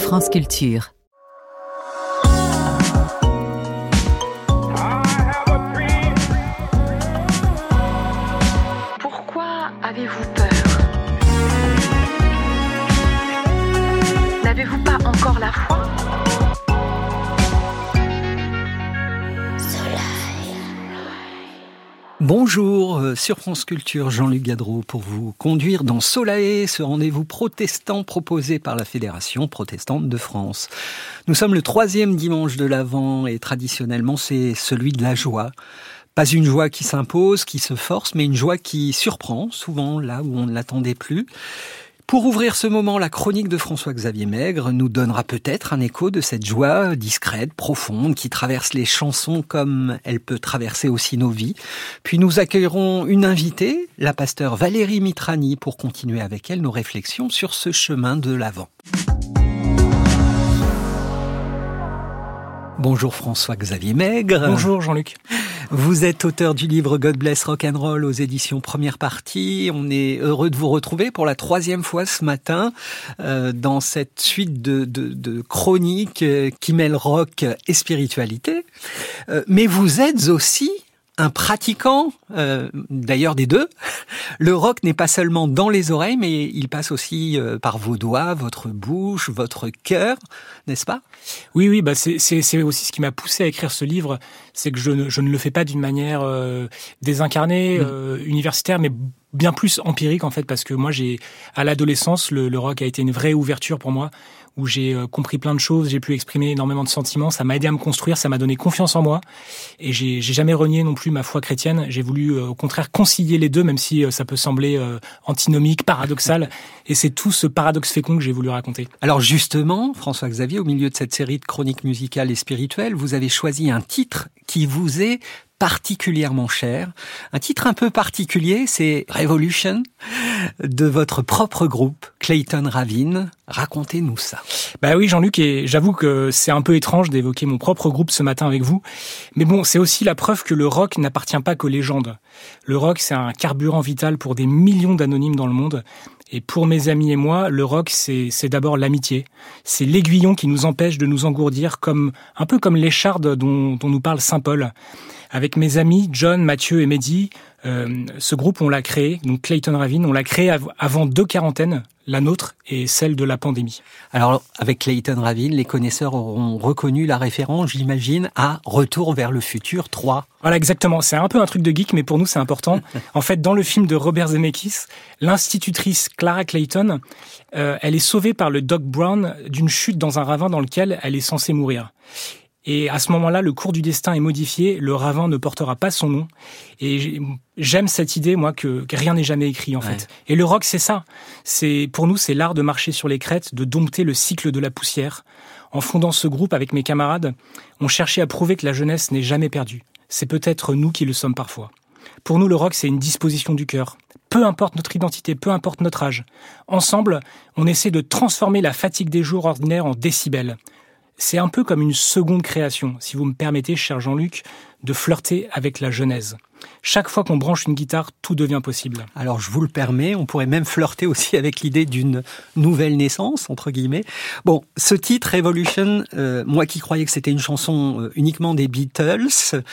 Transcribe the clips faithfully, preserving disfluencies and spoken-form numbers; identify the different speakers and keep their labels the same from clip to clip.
Speaker 1: France Culture.
Speaker 2: Pourquoi avez-vous peur ? N'avez-vous pas encore la foi ?
Speaker 3: Bonjour, euh, sur France Culture, Jean-Luc Gadreau pour vous conduire dans Solae, ce rendez-vous protestant proposé par la Fédération protestante de France. Nous sommes le troisième dimanche de l'Avent et traditionnellement c'est celui de la joie. Pas une joie qui s'impose, qui se force, mais une joie qui surprend, souvent là où on ne l'attendait plus. Pour ouvrir ce moment, la chronique de François-Xavier Maigre nous donnera peut-être un écho de cette joie discrète, profonde, qui traverse les chansons comme elle peut traverser aussi nos vies. Puis nous accueillerons une invitée, la pasteure Valérie Mitrani, pour continuer avec elle nos réflexions sur ce chemin de l'Avent. Bonjour François-Xavier Maigre.
Speaker 4: Bonjour Jean-Luc.
Speaker 3: Vous êtes auteur du livre God Bless Rock'n'Roll aux éditions Première Partie. On est heureux de vous retrouver pour la troisième fois ce matin euh, dans cette suite de, de, de chroniques euh, qui mêlent rock et spiritualité. Euh, mais vous êtes aussi un pratiquant, euh, d'ailleurs des deux. Le rock n'est pas seulement dans les oreilles, mais il passe aussi euh, par vos doigts, votre bouche, votre cœur, n'est-ce pas ?
Speaker 4: Oui, oui, bah c'est, c'est, c'est aussi ce qui m'a poussé à écrire ce livre, c'est que je ne, je ne le fais pas d'une manière euh, désincarnée, mmh. euh, universitaire, mais bien plus empirique en fait, parce que moi, j'ai à l'adolescence, le, le rock a été une vraie ouverture pour moi, où j'ai euh, compris plein de choses, j'ai pu exprimer énormément de sentiments, ça m'a aidé à me construire, ça m'a donné confiance en moi, et j'ai, j'ai jamais renié non plus ma foi chrétienne. J'ai voulu euh, au contraire concilier les deux, même si euh, ça peut sembler euh, antinomique, paradoxal, et c'est tout ce paradoxe fécond que j'ai voulu raconter.
Speaker 3: Alors justement, François-Xavier, au milieu de cette série de chroniques musicales et spirituelles, vous avez choisi un titre qui vous est particulièrement cher. Un titre un peu particulier, c'est Revolution, de votre propre groupe, Clayton Ravine. Racontez-nous ça.
Speaker 4: Bah oui, Jean-Luc, et j'avoue que c'est un peu étrange d'évoquer mon propre groupe ce matin avec vous. Mais bon, c'est aussi la preuve que le rock n'appartient pas qu'aux légendes. Le rock, c'est un carburant vital pour des millions d'anonymes dans le monde. Et pour mes amis et moi, le rock, c'est, c'est d'abord l'amitié. C'est l'aiguillon qui nous empêche de nous engourdir, comme un peu comme l'écharde dont, dont nous parle saint Paul. Avec mes amis John, Mathieu et Mehdi, euh, ce groupe, on l'a créé, donc Clayton Ravine, on l'a créé av- avant deux quarantaines, la nôtre et celle de la pandémie.
Speaker 3: Alors, avec Clayton Ravine, les connaisseurs auront reconnu la référence, j'imagine, à Retour vers le futur trois.
Speaker 4: Voilà, exactement. C'est un peu un truc de geek, mais pour nous, c'est important. En fait, dans le film de Robert Zemeckis, l'institutrice Clara Clayton, euh, elle est sauvée par le Doc Brown d'une chute dans un ravin dans lequel elle est censée mourir. Et à ce moment-là, le cours du destin est modifié, le ravin ne portera pas son nom. Et j'aime cette idée, moi, que, que rien n'est jamais écrit, en fait. Ouais. Et le rock, c'est ça. C'est, pour nous, c'est l'art de marcher sur les crêtes, de dompter le cycle de la poussière. En fondant ce groupe avec mes camarades, on cherchait à prouver que la jeunesse n'est jamais perdue. C'est peut-être nous qui le sommes parfois. Pour nous, le rock, c'est une disposition du cœur. Peu importe notre identité, peu importe notre âge. Ensemble, on essaie de transformer la fatigue des jours ordinaires en décibels. C'est un peu comme une seconde création, si vous me permettez, cher Jean-Luc, de flirter avec la genèse. Chaque fois qu'on branche une guitare, tout devient possible.
Speaker 3: Alors, je vous le permets, on pourrait même flirter aussi avec l'idée d'une nouvelle naissance, entre guillemets. Bon, ce titre, Revolution, euh, moi qui croyais que c'était une chanson euh, uniquement des Beatles,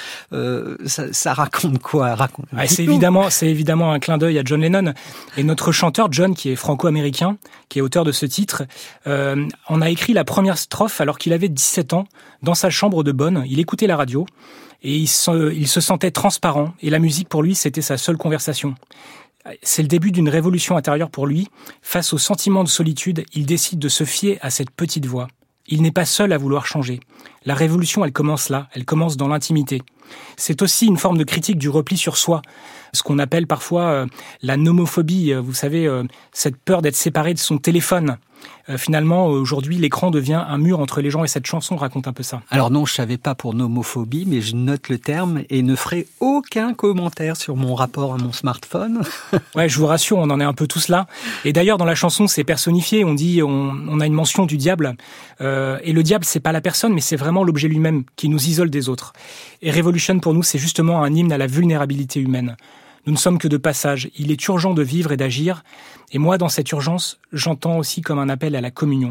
Speaker 3: euh, ça, ça raconte quoi raconte...
Speaker 4: Ah, c'est, évidemment, c'est évidemment un clin d'œil à John Lennon. Et notre chanteur, John, qui est franco-américain, qui est auteur de ce titre, euh, en a écrit la première strophe alors qu'il avait dix-sept ans, dans sa chambre de bonne. Il écoutait la radio. Et il se, il se sentait transparent, et la musique pour lui, c'était sa seule conversation. C'est le début d'une révolution intérieure pour lui. Face au sentiment de solitude, il décide de se fier à cette petite voix. Il n'est pas seul à vouloir changer. La révolution, elle commence là, elle commence dans l'intimité. C'est aussi une forme de critique du repli sur soi, ce qu'on appelle parfois euh, la nomophobie, vous savez, euh, cette peur d'être séparé de son téléphone. Euh, finalement, aujourd'hui, l'écran devient un mur entre les gens et cette chanson raconte un peu ça.
Speaker 3: Alors non, je savais pas pour nomophobie, mais je note le terme et ne ferai aucun commentaire sur mon rapport à mon smartphone.
Speaker 4: Ouais, je vous rassure, on en est un peu tous là. Et d'ailleurs, dans la chanson, c'est personnifié. On dit, on, on a une mention du diable. Euh, et le diable, c'est pas la personne, mais c'est vraiment l'objet lui-même qui nous isole des autres. Et Revolution, pour nous, c'est justement un hymne à la vulnérabilité humaine. Nous ne sommes que de passage. Il est urgent de vivre et d'agir. Et moi, dans cette urgence, j'entends aussi comme un appel à la communion.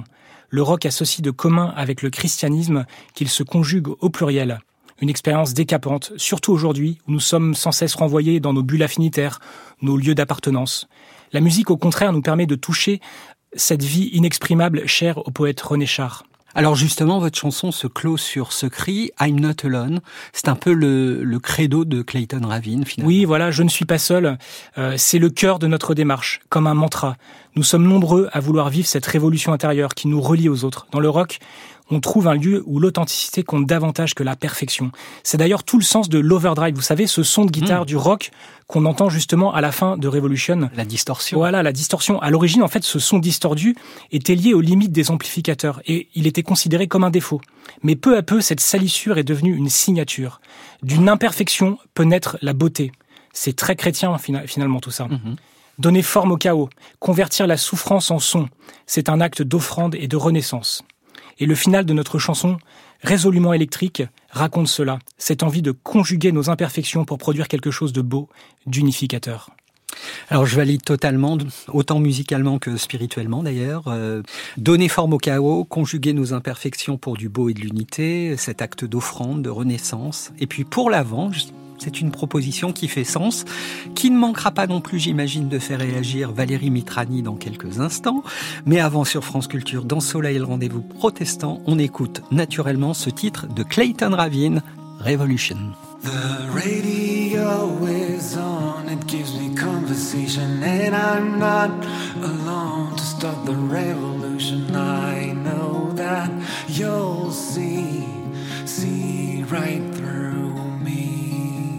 Speaker 4: le rock a ceci de commun avec le christianisme qu'il se conjugue au pluriel. Une expérience décapante, surtout aujourd'hui où nous sommes sans cesse renvoyés dans nos bulles affinitaires, nos lieux d'appartenance. La musique, au contraire, nous permet de toucher cette vie inexprimable chère au poète René Char.
Speaker 3: Alors justement, votre chanson se clôt sur ce cri « I'm not alone ». C'est un peu le, le credo de Clayton Ravin, finalement.
Speaker 4: Oui, voilà, je ne suis pas seul. Euh, c'est le cœur de notre démarche, comme un mantra. Nous sommes nombreux à vouloir vivre cette révolution intérieure qui nous relie aux autres. Dans le rock, on trouve un lieu où l'authenticité compte davantage que la perfection. C'est d'ailleurs tout le sens de l'overdrive. Vous savez, ce son de guitare mmh. du rock qu'on entend justement à la fin de Revolution.
Speaker 3: La distorsion.
Speaker 4: Voilà, la distorsion. À l'origine, en fait, ce son distordu était lié aux limites des amplificateurs et il était considéré comme un défaut. Mais peu à peu, cette salissure est devenue une signature. D'une imperfection peut naître la beauté. C'est très chrétien, finalement, tout ça. Mmh. Donner forme au chaos, convertir la souffrance en son, c'est un acte d'offrande et de renaissance. Et le final de notre chanson, résolument électrique, raconte cela, cette envie de conjuguer nos imperfections pour produire quelque chose de beau, d'unificateur.
Speaker 3: Alors je valide totalement, autant musicalement que spirituellement d'ailleurs. Euh, donner forme au chaos, conjuguer nos imperfections pour du beau et de l'unité, cet acte d'offrande, de renaissance. Et puis pour l'avant, c'est une proposition qui fait sens, qui ne manquera pas non plus, j'imagine, de faire réagir Valérie Mitrany dans quelques instants. Mais avant, sur France Culture, dans Soleil, le rendez-vous protestant, on écoute naturellement ce titre de Clayton Ravin, Revolution.
Speaker 1: The radio is on, it gives me conversation, and I'm not alone to start the revolution. I know that you'll see, see right through me.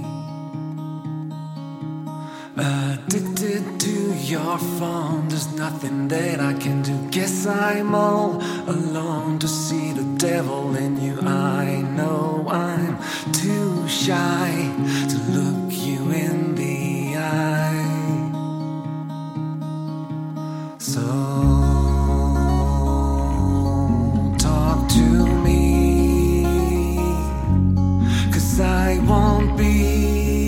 Speaker 1: Addicted to your phone, there's nothing that I can do. Guess I'm all alone to see the devil in you. I know I'm too shy to look you in the eye. So talk to me, 'cause I won't be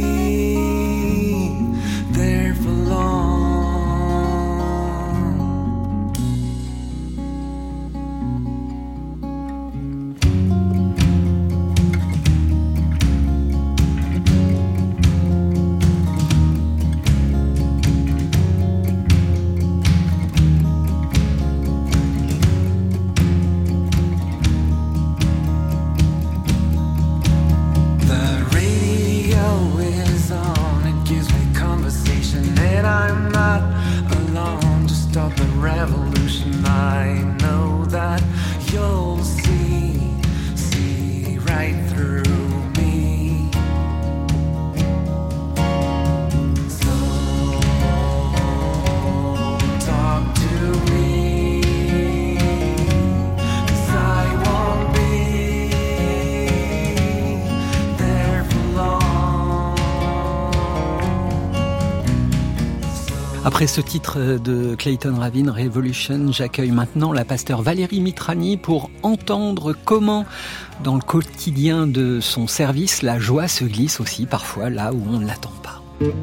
Speaker 3: Après ce titre de Clayton Ravin, Revolution, j'accueille maintenant la pasteure Valérie Mitrany pour entendre comment, dans le quotidien de son service, la joie se glisse aussi parfois là où on ne l'attend pas.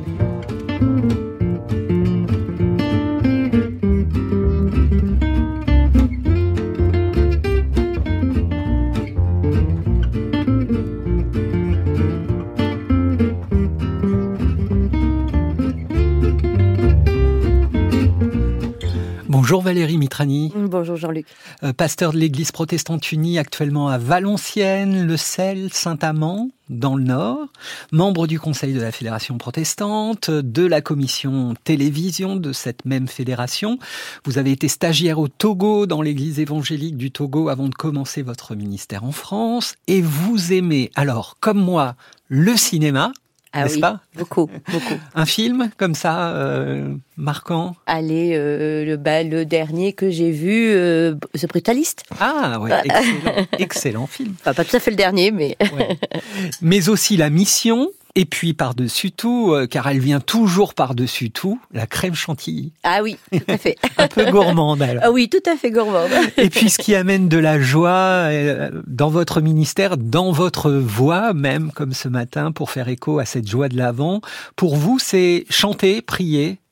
Speaker 3: Bonjour Valérie Mitrany.
Speaker 5: Bonjour Jean-Luc.
Speaker 3: Euh, pasteur de l'Église protestante unie actuellement à Valenciennes, Le Sel, Saint-Amand, dans le Nord. Membre du Conseil de la Fédération protestante, de la commission télévision de cette même fédération. Vous avez été stagiaire au Togo, dans l'Église évangélique du Togo, avant de commencer votre ministère en France. Et vous aimez, alors, comme moi, le cinéma.
Speaker 5: Ah
Speaker 3: n'est-ce
Speaker 5: oui,
Speaker 3: pas
Speaker 5: beaucoup, beaucoup.
Speaker 3: Un film comme ça, euh, marquant.
Speaker 5: Allez, euh, le, bah, le dernier que j'ai vu, euh, The Brutalist.
Speaker 3: Ah ouais, excellent, excellent film.
Speaker 5: Enfin, pas tout à fait le dernier, mais...
Speaker 3: Ouais. Mais aussi La Mission, et puis par-dessus tout, euh, car elle vient toujours par-dessus tout, la crème chantilly.
Speaker 5: Ah oui, tout à fait.
Speaker 3: Un peu gourmande alors.
Speaker 5: Ah oui, tout à fait gourmande.
Speaker 3: Et puis ce qui amène de la joie euh, dans votre ministère, dans votre voix même, comme ce matin, pour faire écho à cette joie de l'Avent. Pour vous, c'est chanter, prier,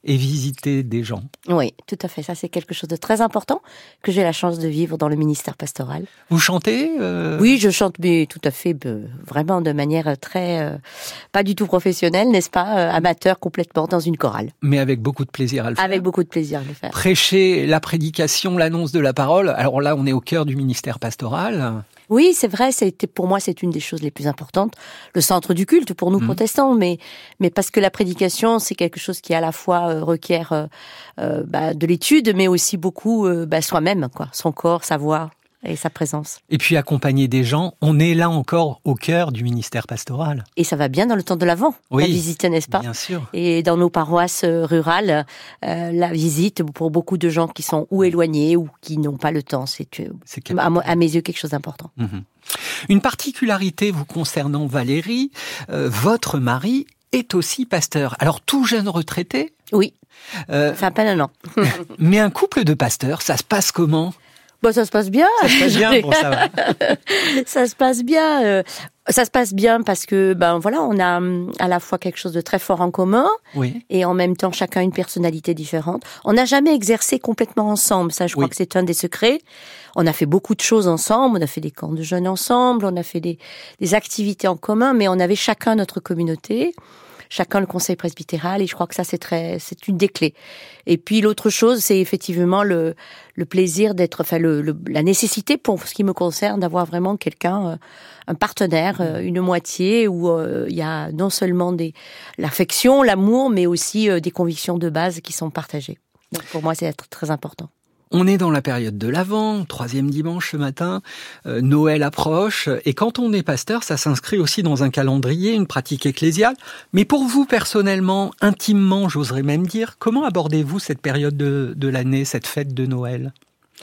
Speaker 3: et visiter des gens.
Speaker 5: Oui, tout à fait. Ça, c'est quelque chose de très important que j'ai la chance de vivre dans le ministère pastoral.
Speaker 3: Vous chantez euh...
Speaker 5: Oui, je chante, mais tout à fait, vraiment de manière très, euh, pas du tout professionnelle, n'est-ce pas, euh, amateur complètement dans une chorale.
Speaker 3: Mais avec beaucoup de plaisir à le faire.
Speaker 5: Avec beaucoup de plaisir à le faire.
Speaker 3: Prêcher, la prédication, l'annonce de la parole. Alors là, on est au cœur du ministère pastoral.
Speaker 5: Oui, c'est vrai, c'était, pour moi, c'est une des choses les plus importantes. Le centre du culte pour nous mmh. protestants, mais, mais parce que la prédication, c'est quelque chose qui à la fois euh, requiert euh, euh, bah, de l'étude, mais aussi beaucoup euh, bah, soi-même, quoi, son corps, sa voix et sa présence.
Speaker 3: Et puis accompagner des gens, on est là encore au cœur du ministère pastoral.
Speaker 5: Et ça va bien dans le temps de l'Avent, oui, la visite, n'est-ce pas ?
Speaker 3: Bien sûr.
Speaker 5: Et dans nos paroisses rurales, euh, la visite, pour beaucoup de gens qui sont ou éloignés ou qui n'ont pas le temps, c'est, c'est à, à mes yeux quelque chose d'important.
Speaker 3: Mmh. Une particularité vous concernant, Valérie, euh, votre mari est aussi pasteur. Alors tout jeune retraité ?
Speaker 5: Oui, euh, ça fait à peine un an.
Speaker 3: Mais un couple de pasteurs, ça se passe comment ?
Speaker 5: Bon, ça se passe bien.
Speaker 3: Ça se passe bien, bon, ça va.
Speaker 5: Ça se passe bien. Euh, ça se passe bien parce que, ben voilà, on a à la fois quelque chose de très fort en commun,
Speaker 3: oui.
Speaker 5: et en même temps chacun une personnalité différente. On n'a jamais exercé complètement ensemble. Ça, je crois
Speaker 3: oui.
Speaker 5: que c'est un des secrets. On a fait beaucoup de choses ensemble. On a fait des camps de jeunes ensemble. On a fait des, des activités en commun, mais on avait chacun notre communauté. Chacun le conseil presbytéral, et je crois que ça c'est très, c'est une des clés. Et puis l'autre chose, c'est effectivement le le plaisir d'être, enfin le, le la nécessité pour ce qui me concerne d'avoir vraiment quelqu'un, euh, un partenaire, euh, une moitié où euh, il y a non seulement des l'affection, l'amour, mais aussi euh, des convictions de base qui sont partagées. Donc pour moi, c'est très important.
Speaker 3: On est dans la période de l'Avent, troisième dimanche ce matin, euh, Noël approche, et quand on est pasteur, ça s'inscrit aussi dans un calendrier, une pratique ecclésiale. Mais pour vous personnellement, intimement, j'oserais même dire, comment abordez-vous cette période de, de l'année, cette fête de Noël ?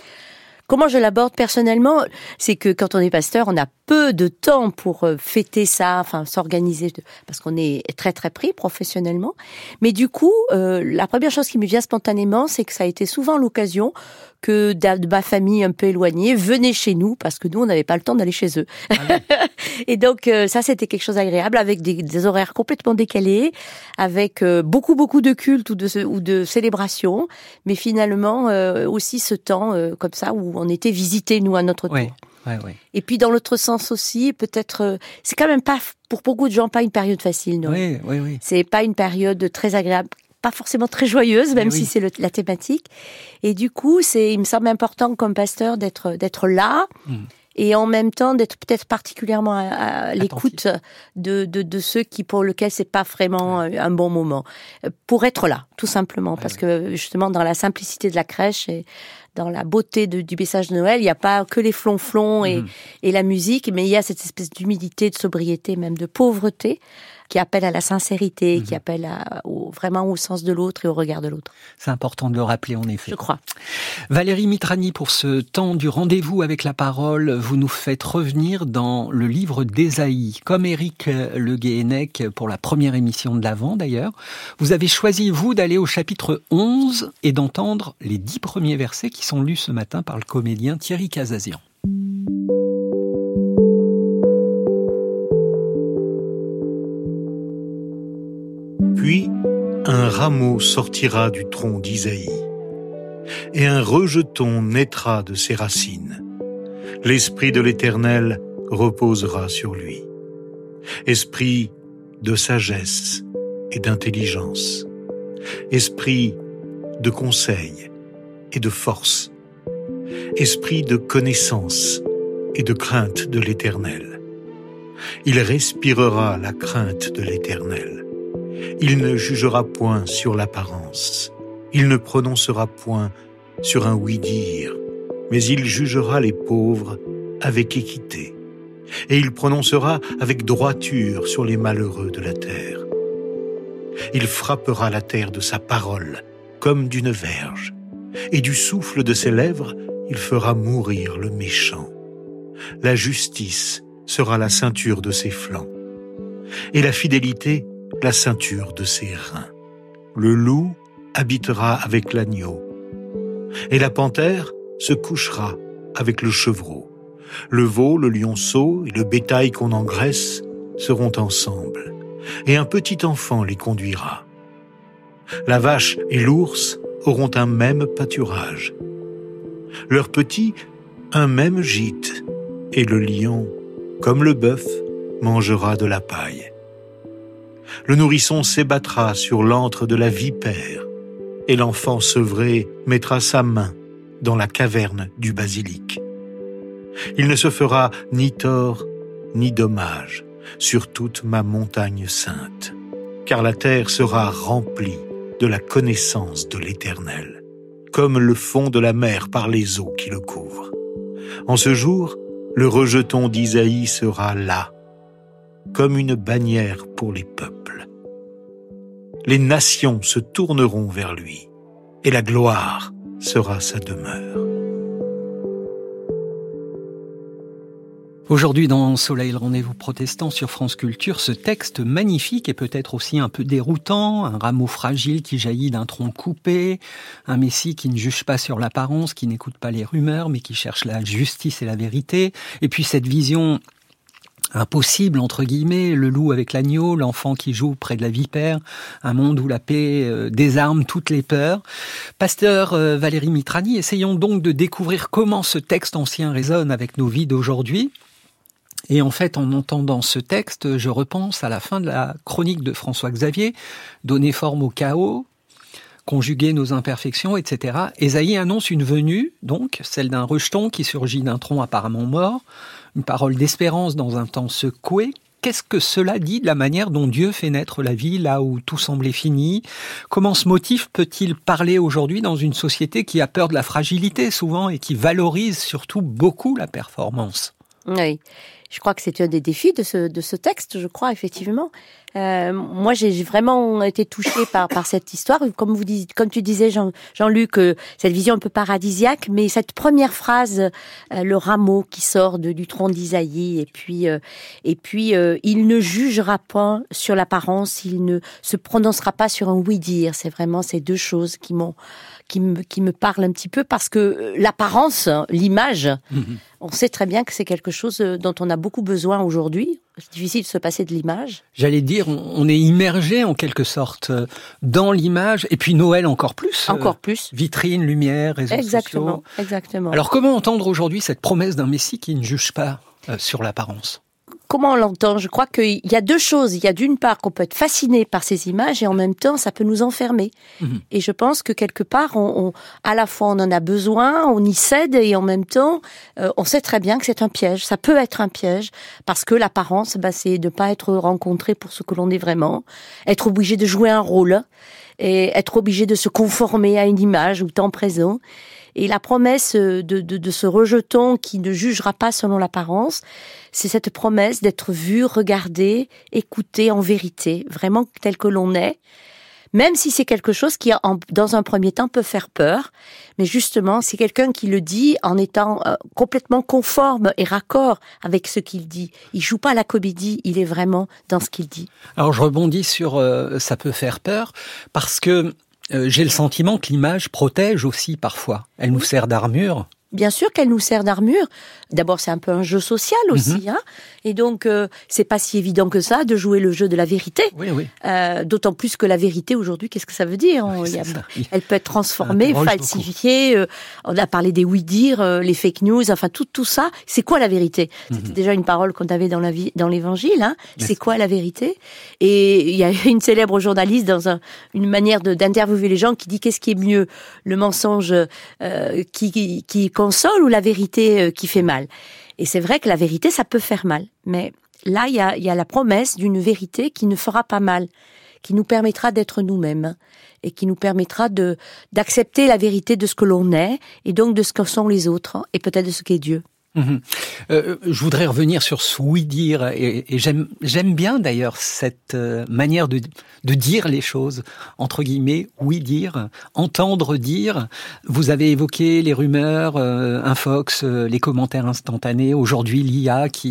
Speaker 5: Comment je l'aborde personnellement, c'est que quand on est pasteur, on a peu de temps pour fêter ça, enfin s'organiser, parce qu'on est très très pris professionnellement. Mais du coup, euh, la première chose qui me vient spontanément, c'est que ça a été souvent l'occasion que de ma famille un peu éloignée venait chez nous, parce que nous, on n'avait pas le temps d'aller chez eux. Ah oui. Et donc, euh, ça, c'était quelque chose d'agréable, avec des, des horaires complètement décalés, avec euh, beaucoup, beaucoup de cultes ou de, ou de célébrations, mais finalement, euh, aussi ce temps euh, comme ça, où on était visités, nous, à notre tour.
Speaker 3: Oui. Ouais, ouais.
Speaker 5: Et puis dans l'autre sens aussi, peut-être, euh, c'est quand même pas, pour beaucoup de gens, pas une période facile, non ?
Speaker 3: Oui, oui, oui.
Speaker 5: C'est pas une période très agréable, pas forcément très joyeuse, même oui. si c'est le, la thématique. Et du coup, c'est, il me semble important comme pasteur d'être, d'être là. Mmh. Et en même temps, d'être peut-être particulièrement à, à l'écoute de, de, de ceux qui, pour lesquels c'est pas vraiment ouais. un bon moment. Pour être là, tout simplement. Ouais, parce ouais. que, justement, dans la simplicité de la crèche et dans la beauté de, du message de Noël, il n'y a pas que les flonflons et, mmh. et la musique, mais il y a cette espèce d'humilité, de sobriété, même de pauvreté, qui appelle à la sincérité, mmh. qui appelle à, au, vraiment au sens de l'autre et au regard de l'autre.
Speaker 3: C'est important de le rappeler, en effet.
Speaker 5: Je crois.
Speaker 3: Valérie Mitrani, pour ce temps du rendez-vous avec la parole, vous nous faites revenir dans le livre d'Ésaïe. Comme Éric Le Guéhenec pour la première émission de l'Avent, d'ailleurs, vous avez choisi, vous, d'aller au chapitre onze et d'entendre les dix premiers versets qui sont lus ce matin par le comédien Thierry Cazazian.
Speaker 6: Puis, un rameau sortira du tronc d'Isaïe, et un rejeton naîtra de ses racines. L'Esprit de l'Éternel reposera sur lui. Esprit de sagesse et d'intelligence. Esprit de conseil et de force. Esprit de connaissance et de crainte de l'Éternel. Il respirera la crainte de l'Éternel. Il ne jugera point sur l'apparence. Il ne prononcera point sur un oui-dire, mais il jugera les pauvres avec équité. Et il prononcera avec droiture sur les malheureux de la terre. Il frappera la terre de sa parole comme d'une verge, et du souffle de ses lèvres, il fera mourir le méchant. La justice sera la ceinture de ses flancs, et la fidélité la ceinture de ses reins. Le loup habitera avec l'agneau, et la panthère se couchera avec le chevreau. Le veau, le lionceau et le bétail qu'on engraisse seront ensemble, et un petit enfant les conduira. La vache et l'ours auront un même pâturage. Leurs petits, un même gîte. Et le lion, comme le bœuf, mangera de la paille. Le nourrisson s'ébattra sur l'antre de la vipère, et l'enfant sevré mettra sa main dans la caverne du basilic. Il ne se fera ni tort ni dommage sur toute ma montagne sainte, car la terre sera remplie de la connaissance de l'Éternel, comme le fond de la mer par les eaux qui le couvrent. En ce jour, le rejeton d'Isaïe sera là, comme une bannière pour les peuples. Les nations se tourneront vers lui, et la gloire sera sa demeure.
Speaker 3: Aujourd'hui, dans Soleil, le rendez-vous protestant sur France Culture, ce texte magnifique et peut-être aussi un peu déroutant, un rameau fragile qui jaillit d'un tronc coupé, un Messie qui ne juge pas sur l'apparence, qui n'écoute pas les rumeurs, mais qui cherche la justice et la vérité, et puis cette vision impossible, entre guillemets, le loup avec l'agneau, l'enfant qui joue près de la vipère, un monde où la paix euh, désarme toutes les peurs. Pasteur euh, Valérie Mitrani, essayons donc de découvrir comment ce texte ancien résonne avec nos vies d'aujourd'hui. Et en fait, en entendant ce texte, je repense à la fin de la chronique de François Xavier, donner forme au chaos, conjuguer nos imperfections, et cetera. Ésaïe annonce une venue, donc, celle d'un rejeton qui surgit d'un tronc apparemment mort, une parole d'espérance dans un temps secoué. Qu'est-ce que cela dit de la manière dont Dieu fait naître la vie là où tout semblait fini ? Comment ce motif peut-il parler aujourd'hui dans une société qui a peur de la fragilité souvent et qui valorise surtout beaucoup la performance ?
Speaker 5: Oui. Je crois que c'est un des défis de ce de ce texte, je crois effectivement. Euh, moi, j'ai, j'ai vraiment été touchée par par cette histoire, comme vous dis, comme tu disais, Jean, Jean-Luc, euh, cette vision un peu paradisiaque, mais cette première phrase, euh, le rameau qui sort de, du tronc d'Isaïe, et puis euh, et puis euh, il ne jugera pas sur l'apparence, il ne se prononcera pas sur un oui-dire. C'est vraiment ces deux choses qui m'ont qui me qui me parlent un petit peu parce que l'apparence, l'image. Mmh. On sait très bien que c'est quelque chose dont on a beaucoup besoin aujourd'hui. C'est difficile de se passer de l'image.
Speaker 3: J'allais dire, on est immergé en quelque sorte dans l'image, et puis Noël encore plus.
Speaker 5: Encore plus.
Speaker 3: Vitrine, lumière, réseaux
Speaker 5: exactement,
Speaker 3: sociaux.
Speaker 5: Exactement.
Speaker 3: Alors comment entendre aujourd'hui cette promesse d'un Messie qui ne juge pas euh, sur l'apparence ?
Speaker 5: Comment on l'entend ? Je crois qu'il y a deux choses. Il y a d'une part qu'on peut être fasciné par ces images et en même temps ça peut nous enfermer. Mmh. Et je pense que quelque part, on, on, à la fois on en a besoin, on y cède et en même temps euh, on sait très bien que c'est un piège. Ça peut être un piège parce que l'apparence, bah, c'est de ne pas être rencontré pour ce que l'on est vraiment, être obligé de jouer un rôle et être obligé de se conformer à une image ou temps présent. Et la promesse de, de, de ce rejeton qui ne jugera pas selon l'apparence, c'est cette promesse d'être vu, regardé, écouté en vérité, vraiment tel que l'on est, même si c'est quelque chose qui, en, dans un premier temps, peut faire peur. Mais justement, c'est quelqu'un qui le dit en étant euh, complètement conforme et raccord avec ce qu'il dit. Il joue pas la comédie, il est vraiment dans ce qu'il dit.
Speaker 3: Alors je rebondis sur euh, ça peut faire peur, parce que Euh, j'ai le sentiment que l'image protège aussi parfois. Elle nous sert d'armure.
Speaker 5: Bien sûr qu'elle nous sert d'armure. D'abord, c'est un peu un jeu social aussi, mmh. hein. Et donc, euh, c'est pas si évident que ça de jouer le jeu de la vérité.
Speaker 3: Oui, oui.
Speaker 5: Euh, d'autant plus que la vérité aujourd'hui, qu'est-ce que ça veut dire ?
Speaker 3: Oui,
Speaker 5: il y a,
Speaker 3: ça,
Speaker 5: elle peut être transformée, falsifiée. Euh, on a parlé des oui-dire, euh, les fake news, enfin tout tout ça. C'est quoi la vérité ? mmh. C'était déjà une parole qu'on avait dans la vie, dans l'Évangile. Hein. C'est quoi la vérité ? Et il y a une célèbre journaliste dans un, une manière de, d'interviewer les gens qui dit qu'est-ce qui est mieux, le mensonge euh, qui, qui, qui console ou la vérité qui fait mal. Et c'est vrai que la vérité, ça peut faire mal. Mais là, il y a, il y a la promesse d'une vérité qui ne fera pas mal, qui nous permettra d'être nous-mêmes et qui nous permettra de, d'accepter la vérité de ce que l'on est et donc de ce que sont les autres et peut-être de ce qu'est Dieu.
Speaker 3: Mmh. Euh, je voudrais revenir sur ce oui-dire et, et j'aime, j'aime bien d'ailleurs cette euh, manière de, de dire les choses, entre guillemets, oui-dire, entendre dire. Vous avez évoqué les rumeurs, euh, Infox, euh, les commentaires instantanés, aujourd'hui l'I A qui...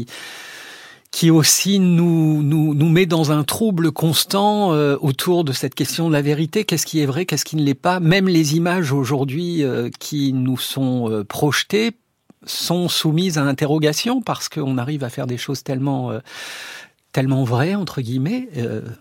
Speaker 3: qui aussi nous, nous, nous met dans un trouble constant euh, autour de cette question de la vérité. Qu'est-ce qui est vrai, qu'est-ce qui ne l'est pas ? Même les images aujourd'hui euh, qui nous sont euh, projetées sont soumises à interrogation parce qu'on arrive à faire des choses tellement, euh, tellement vraies, entre guillemets. Euh,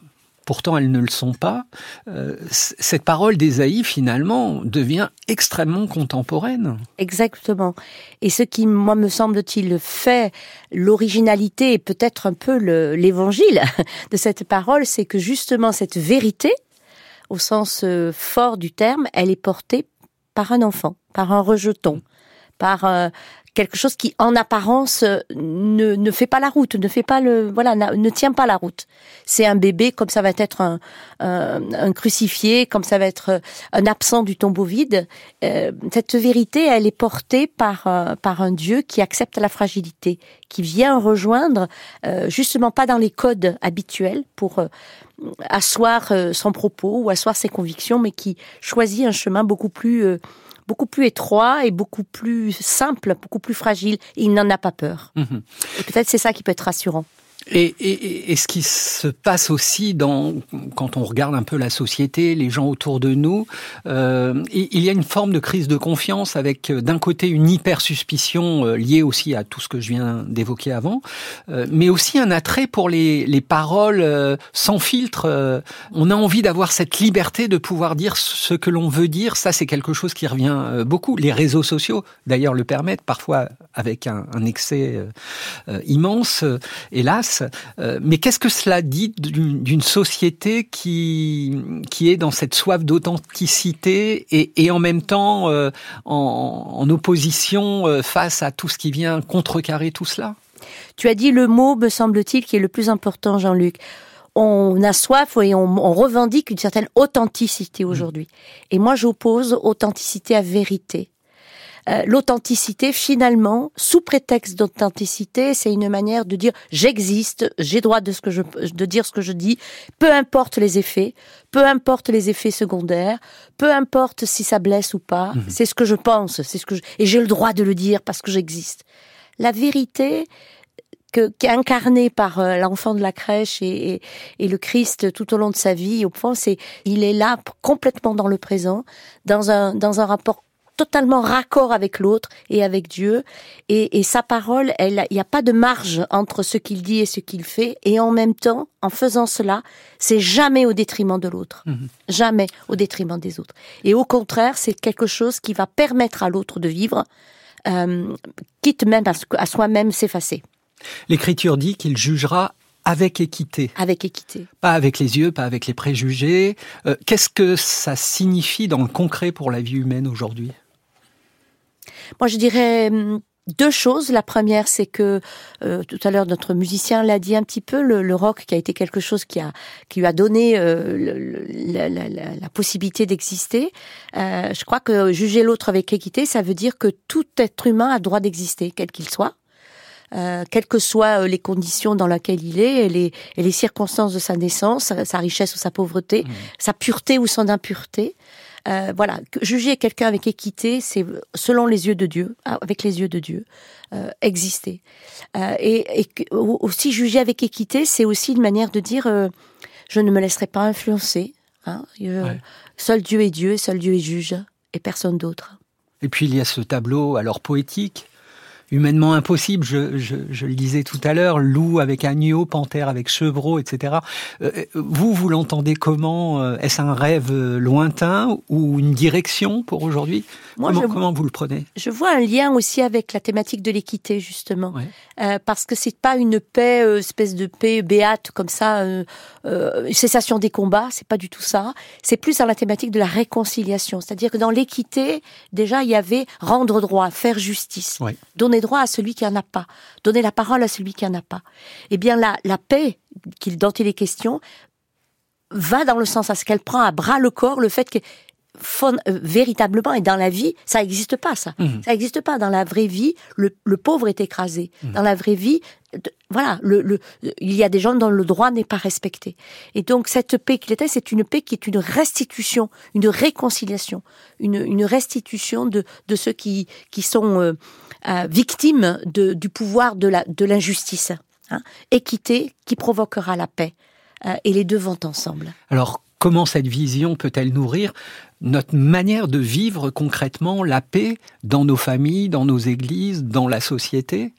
Speaker 3: pourtant elles ne le sont pas. Euh, cette parole d'Ésaïe, finalement, devient extrêmement contemporaine.
Speaker 5: Exactement. Et ce qui, moi, me semble-t-il, fait l'originalité et peut-être un peu le, l'évangile de cette parole, c'est que justement cette vérité, au sens euh, fort du terme, elle est portée par un enfant, par un rejeton, par euh, quelque chose qui, en apparence, ne, ne fait pas la route, ne fait pas le, voilà, ne tient pas la route. C'est un bébé, comme ça va être un, un, un crucifié, comme ça va être un absent du tombeau vide. Euh, cette vérité, elle est portée par, euh, par un Dieu qui accepte la fragilité, qui vient rejoindre, euh, justement pas dans les codes habituels pour euh, asseoir euh, son propos ou asseoir ses convictions, mais qui choisit un chemin beaucoup plus euh, beaucoup plus étroit et beaucoup plus simple, beaucoup plus fragile. Et il n'en a pas peur. Mmh. Et peut-être c'est ça qui peut être rassurant.
Speaker 3: Et, et, et ce qui se passe aussi dans, quand on regarde un peu la société, les gens autour de nous, euh, il y a une forme de crise de confiance avec d'un côté une hyper-suspicion euh, liée aussi à tout ce que je viens d'évoquer avant, euh, mais aussi un attrait pour les, les paroles euh, sans filtre. Euh, on a envie d'avoir cette liberté de pouvoir dire ce que l'on veut dire. Ça, c'est quelque chose qui revient euh, beaucoup. Les réseaux sociaux, d'ailleurs, le permettent, parfois avec un, un excès euh, euh, immense, euh, hélas. Euh, mais qu'est-ce que cela dit d'une, d'une société qui qui est dans cette soif d'authenticité et, et en même temps euh, en, en opposition euh, face à tout ce qui vient contrecarrer tout cela?
Speaker 5: Tu as dit le mot, me semble-t-il, qui est le plus important, Jean-Luc. On a soif et on, on revendique une certaine authenticité aujourd'hui. Mmh. Et moi, j'oppose authenticité à vérité. Euh, l'authenticité, finalement, sous prétexte d'authenticité, c'est une manière de dire j'existe, j'ai droit de ce que je, de dire ce que je dis, peu importe les effets, peu importe les effets secondaires, peu importe si ça blesse ou pas, mmh. c'est ce que je pense, c'est ce que je, et j'ai le droit de le dire parce que j'existe. La vérité, que, qui est incarnée par euh, l'enfant de la crèche et, et, et le Christ tout au long de sa vie, au fond, c'est, il est là complètement dans le présent, dans un, dans un rapport totalement raccord avec l'autre et avec Dieu, et, et sa parole, il n'y a pas de marge entre ce qu'il dit et ce qu'il fait, et en même temps, en faisant cela, c'est jamais au détriment de l'autre, mmh. jamais au détriment des autres. Et au contraire, c'est quelque chose qui va permettre à l'autre de vivre, euh, quitte même à, à soi-même s'effacer.
Speaker 3: L'Écriture dit qu'il jugera avec équité.
Speaker 5: Avec équité.
Speaker 3: Pas avec les yeux, pas avec les préjugés. Euh, qu'est-ce que ça signifie dans le concret pour la vie humaine aujourd'hui ?
Speaker 5: Moi, je dirais deux choses. La première, c'est que euh, tout à l'heure notre musicien l'a dit un petit peu, le, le rock qui a été quelque chose qui a qui lui a donné euh, le, la, la, la, la possibilité d'exister. Euh, je crois que juger l'autre avec équité, ça veut dire que tout être humain a le droit d'exister, quel qu'il soit. Euh, quelles que soient les conditions dans lesquelles il est et les, et les circonstances de sa naissance, sa, sa richesse ou sa pauvreté, mmh. sa pureté ou son impureté. Euh, voilà, juger quelqu'un avec équité, c'est selon les yeux de Dieu, avec les yeux de Dieu, euh, exister. Euh, et, et aussi juger avec équité, c'est aussi une manière de dire euh, je ne me laisserai pas influencer. Hein, euh, ouais. Seul Dieu est Dieu, seul Dieu est juge, et personne d'autre.
Speaker 3: Et puis il y a ce tableau alors poétique, humainement impossible, je, je, je le disais tout à l'heure, loup avec agneau, panthère avec chevreau, et cetera. Euh, vous, vous l'entendez comment ? Est-ce un rêve lointain ou une direction pour aujourd'hui ? Moi, comment, je, comment vous le prenez ?
Speaker 5: Je vois un lien aussi avec la thématique de l'équité, justement. Ouais. Euh, parce que c'est pas une paix, euh, espèce de paix béate comme ça, euh, euh, cessation des combats, c'est pas du tout ça. C'est plus dans la thématique de la réconciliation. C'est-à-dire que dans l'équité, déjà, il y avait rendre droit, faire justice, ouais. donner droit à celui qui en a pas, donner la parole à celui qui en a pas. Eh bien, la, la paix dont il est question va dans le sens à ce qu'elle prend à bras le corps le fait que Fond, euh, véritablement, et dans la vie, ça n'existe pas, ça. Mmh. Ça n'existe pas. Dans la vraie vie, le, le pauvre est écrasé. Mmh. Dans la vraie vie, de, voilà, le, le, il y a des gens dont le droit n'est pas respecté. Et donc, cette paix qu'il était, c'est une paix qui est une restitution, une réconciliation, une, une restitution de, de ceux qui, qui sont euh, euh, victimes de, du pouvoir de, la, de l'injustice. Hein. Équité qui provoquera la paix. Euh, et les deux vont ensemble.
Speaker 3: Alors, comment cette vision peut-elle nourrir notre manière de vivre concrètement la paix dans nos familles, dans nos églises, dans la société ?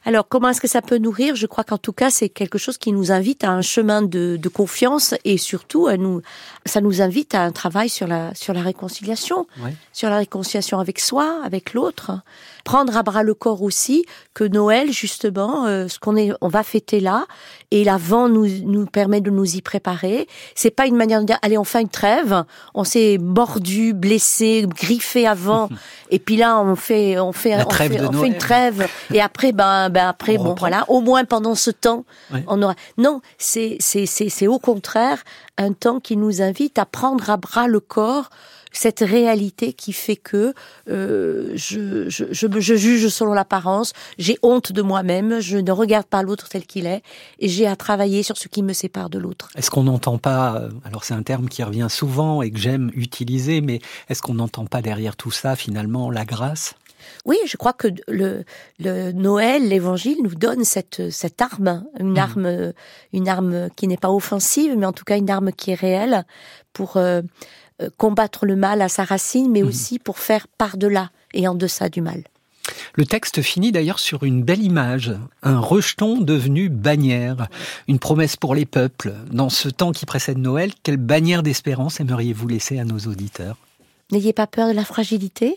Speaker 5: Alors, comment est-ce que ça peut nourrir ? Je crois qu'en tout cas, c'est quelque chose qui nous invite à un chemin de, de confiance et surtout, à nous, ça nous invite à un travail sur la, sur la réconciliation, ouais. sur la réconciliation avec soi, avec l'autre. Prendre à bras le corps aussi que Noël, justement, euh, ce qu'on est, on va fêter là, et l'Avent nous, nous permet de nous y préparer. C'est pas une manière de dire, allez, on fait une trêve, on s'est mordu, blessé, griffé avant, et puis là, on fait, on fait, on fait, on fait une trêve, et après, ben, ben après, on bon, reprend. Voilà, au moins pendant ce temps, ouais. on aura. Non, c'est, c'est, c'est, c'est au contraire un temps qui nous invite à prendre à bras le corps cette réalité qui fait que euh, je, je, je, je juge selon l'apparence, j'ai honte de moi-même, je ne regarde pas l'autre tel qu'il est, et j'ai à travailler sur ce qui me sépare de l'autre.
Speaker 3: Est-ce qu'on n'entend pas, alors c'est un terme qui revient souvent et que j'aime utiliser, mais est-ce qu'on n'entend pas derrière tout ça finalement la grâce ?
Speaker 5: Oui, je crois que le, le Noël, l'Évangile nous donne cette, cette arme, une mmh. arme, une arme qui n'est pas offensive, mais en tout cas une arme qui est réelle pour euh, combattre le mal à sa racine, mais mmh. aussi pour faire par-delà et en deçà du mal.
Speaker 3: Le texte finit d'ailleurs sur une belle image, un rejeton devenu bannière, une promesse pour les peuples. Dans ce temps qui précède Noël, quelle bannière d'espérance aimeriez-vous laisser à nos auditeurs ?
Speaker 5: N'ayez pas peur de la fragilité.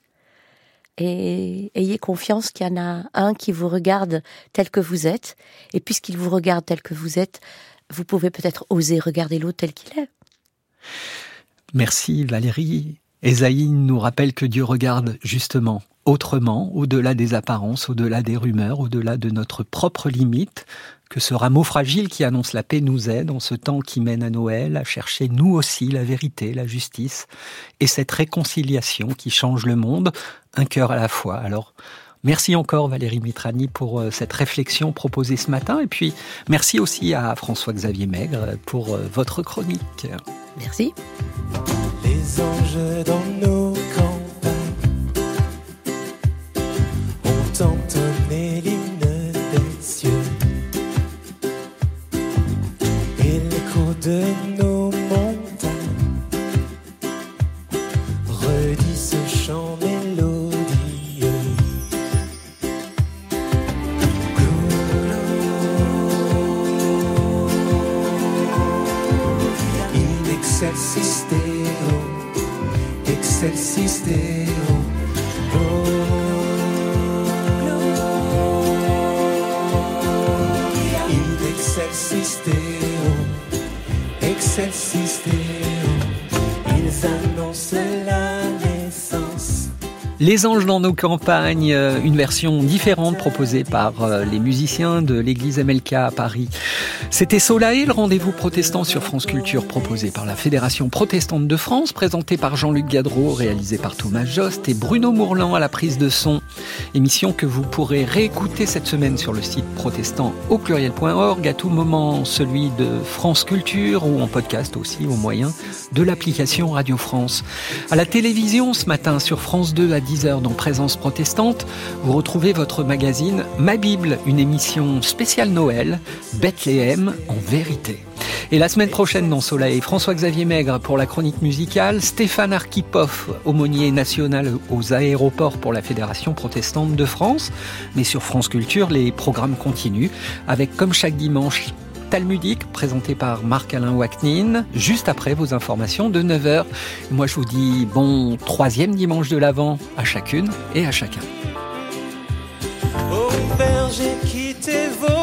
Speaker 5: Et ayez confiance qu'il y en a un qui vous regarde tel que vous êtes. Et puisqu'il vous regarde tel que vous êtes, vous pouvez peut-être oser regarder l'autre tel qu'il est.
Speaker 3: Merci Valérie. Ésaïe nous rappelle que Dieu regarde justement autrement, au-delà des apparences, au-delà des rumeurs, au-delà de notre propre limite, que ce rameau fragile qui annonce la paix nous aide en ce temps qui mène à Noël, à chercher nous aussi la vérité, la justice, et cette réconciliation qui change le monde, un cœur à la fois. Alors, merci encore Valérie Mitrani pour cette réflexion proposée ce matin, et puis merci aussi à François-Xavier Maigre pour votre chronique.
Speaker 5: Merci.
Speaker 7: Les anges dans nos campagnes ont entonné l'hymne des cieux, et l'écho de nos montagnes redit ce chant mélodieux. In excelsis Deo, excelsis Deo, Gloria. In excelsis Deo, excelsis Deo, ils annoncent la naissance.
Speaker 3: Les anges dans nos campagnes, une version différente proposée par les musiciens de l'église M L K à Paris. C'était Solae, le rendez-vous protestant sur France Culture proposé par la Fédération protestante de France, présenté par Jean-Luc Gadreau, réalisé par Thomas Jost et Bruno Mourlan à la prise de son. Émission que vous pourrez réécouter cette semaine sur le site protestant au pluriel point org, à tout moment celui de France Culture ou en podcast aussi au moyen de l'application Radio France. À la télévision ce matin sur France deux à dix heures dans Présence protestante, vous retrouvez votre magazine Ma Bible, une émission spéciale Noël, Bethléem en vérité. Et la semaine prochaine dans Soleil, François-Xavier Maigre pour la chronique musicale, Stéphane Arkhipov, aumônier national aux aéroports pour la Fédération protestante de France. Mais sur France Culture, les programmes continuent avec, comme chaque dimanche, Talmudique, présenté par Marc-Alain Waknin, juste après vos informations de neuf heures. Moi, je vous dis bon troisième dimanche de l'Avent à chacune et à chacun.
Speaker 7: Ô Père, j'ai quitté vos